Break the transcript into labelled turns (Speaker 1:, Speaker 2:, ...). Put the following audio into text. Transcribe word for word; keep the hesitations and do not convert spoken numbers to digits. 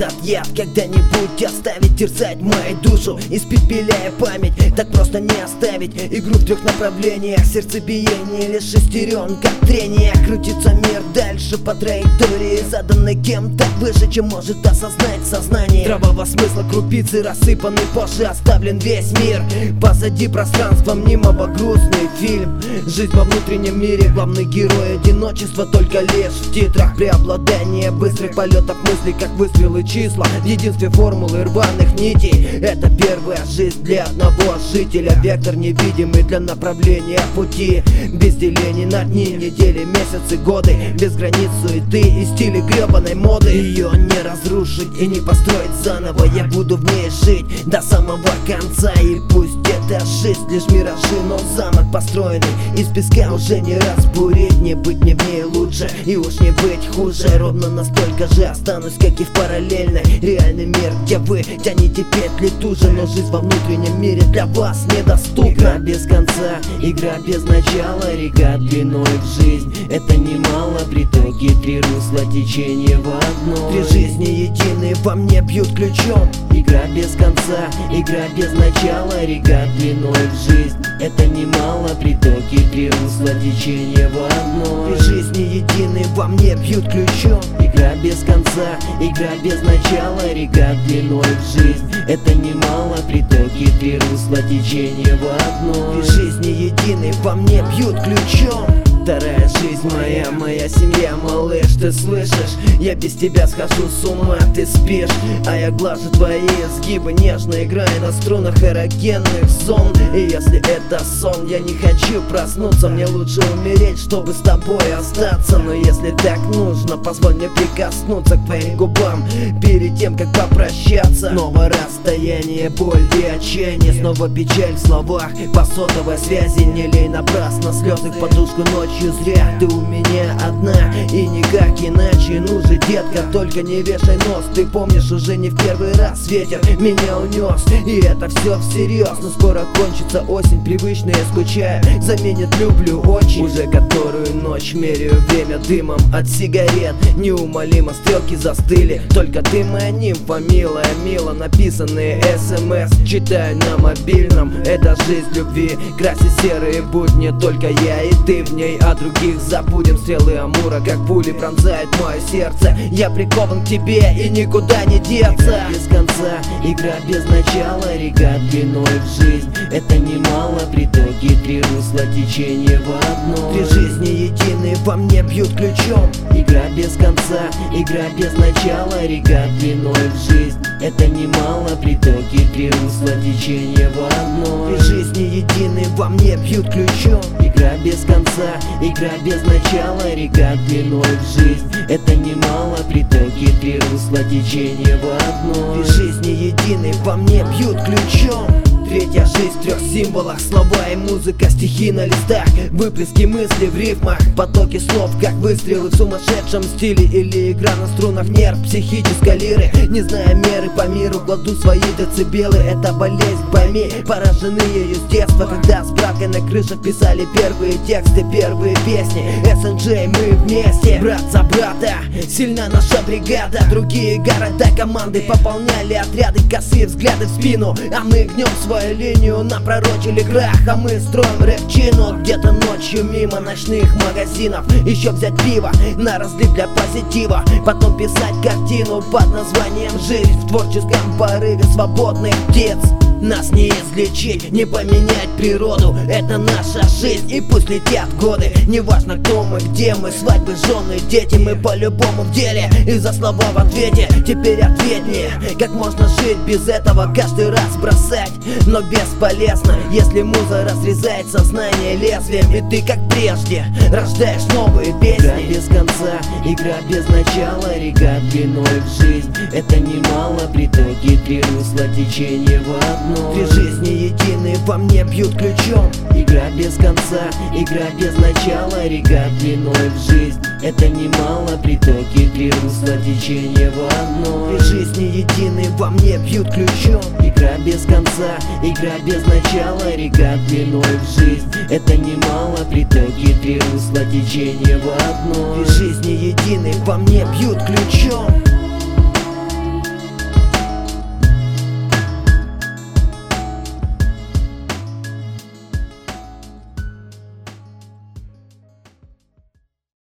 Speaker 1: этот яд когда-нибудь оставить терзать мою душу, испепеляя память, так просто не оставить. Игру в трех направлениях, сердцебиение лишь шестеренка, трение. Крутится мир дальше по траектории, заданной кем-то выше, чем может осознать сознание. Здравого смысла крупицы рассыпаны, позже оставлен весь мир. Позади пространства мнимого грустный фильм. Жизнь во внутреннем мире, главный герой одиночество только лишь в титрах. Преобладание быстрых полетов мыслей, как выстрелы числа в единстве формулы рваных нитей. Это первая жизнь для одного жителя, вектор невидимый для направления пути. Без делений на дни, недели, месяцы, годы, без границ суеты и стиля гребаной моды. Ее не разрушить и не построить заново, я буду в ней жить до самого конца. И пусть эта жизнь лишь миражи, но замок построенный из песка уже не разбурить. Не быть мне в ней лучше и уж не быть хуже. Ровно настолько же останусь, как и в параллельной реальный мир, где вы тянете петли туже, но жизнь во внутреннем мире для вас недоступна. Игра без конца, игра без начала, река длиной в жизнь. Это немало, притоки три русла, течение в одно. Три жизни единые во мне бьют ключом. Игра без конца, игра без начала, река длиной в жизнь. Это немало, притоки три русла, течение в одно. Три жизни единые во мне бьют ключом. Игра без конца, игра без начала, река длиной в жизнь. Это немало, притоки три русла, течение в одно. Три жизни единые во мне бьют ключом. Вторая жизнь моя, моя семья, малыш, ты слышишь? Я без тебя схожу с ума, ты спишь, а я глажу твои изгибы, нежно играя на струнах эрогенных зон. И если это сон, я не хочу проснуться, мне лучше умереть, чтобы с тобой остаться. Но если так нужно, позволь мне прикоснуться к твоим губам перед тем, как попрощаться. Снова расстояние, боль и отчаяние, снова печаль в словах по сотовой связи. Не лей напрасно слезы в подушку ночью. Зря ты у меня одна и никак иначе. Ну же, детка, только не вешай нос. Ты помнишь, уже не в первый раз ветер меня унес. И это все всерьез, но скоро кончится осень. Привычно я скучаю, заменит люблю очень. Уже которую ночь меряю время дымом от сигарет. Неумолимо стрелки застыли, только ты моя нимфа, милая, мило написанные смс читаю на мобильном. Это жизнь любви, красит серые будни, только я и ты в ней. О других забудем, стрелы Амура как пули пронзают мое сердце. Я прикован к тебе и никуда не деться. Игра без конца, игра без начала, река длиной в жизнь. Это немало, притоки три русла, течение в одно. Три жизни единые во мне бьют ключом. Игра без конца, игра без начала, река длиной в жизнь. Это немало, притоки три русла, течение в одно. Три жизни единые во мне бьют ключом. Игра без конца, игра без начала, река длиной в жизнь. Это немало, притоки три русла, течение в одно. Три жизни единые во мне бьют ключом. Третья жизнь в трех символах, слова и музыка, стихи на листах, выплески мыслей в рифмах, потоки слов, как выстрелы в сумасшедшем стиле или игра на струнах нерв психической лиры. Не зная меры по миру, кладу свои децибелы. Это болезнь, пойми, поражены ею с детства, когда с браткой на крышах писали первые тексты, первые песни. эс эн джей, мы вместе, брат за брата, сильна наша бригада. Другие города, команды пополняли отряды, косые взгляды в спину, а мы гнем свой линию, напророчили крах, а мы строим рэпчину. Где-то ночью мимо ночных магазинов еще взять пиво на разлив для позитива, потом писать картину под названием «Жизнь» в творческом порыве свободных птиц. Нас не излечить, не поменять природу. Это наша жизнь, и пусть летят годы. Неважно, кто мы, где мы, свадьбы, жены, дети. Мы по-любому в деле, и за слова в ответе теперь ответнее. Как можно жить без этого, каждый раз бросать, но бесполезно, если муза разрезает сознание лезвием. И ты, как прежде, рождаешь новые песни. Игра без конца, игра без начала, река длиной в жизнь. Это немало, притоки три русла, течение в одно. Три жизни единые во мне бьют ключом. Игра без конца, игра без начала, река длиной в жизнь. Это немало, притоки три русла, течение в одно. Три жизни единые во мне бьют ключом. Игра без конца, игра без начала, река длиной в жизнь. Это немало, притоки три русла, течение в одно. Три жизни единые во мне бьют ключом.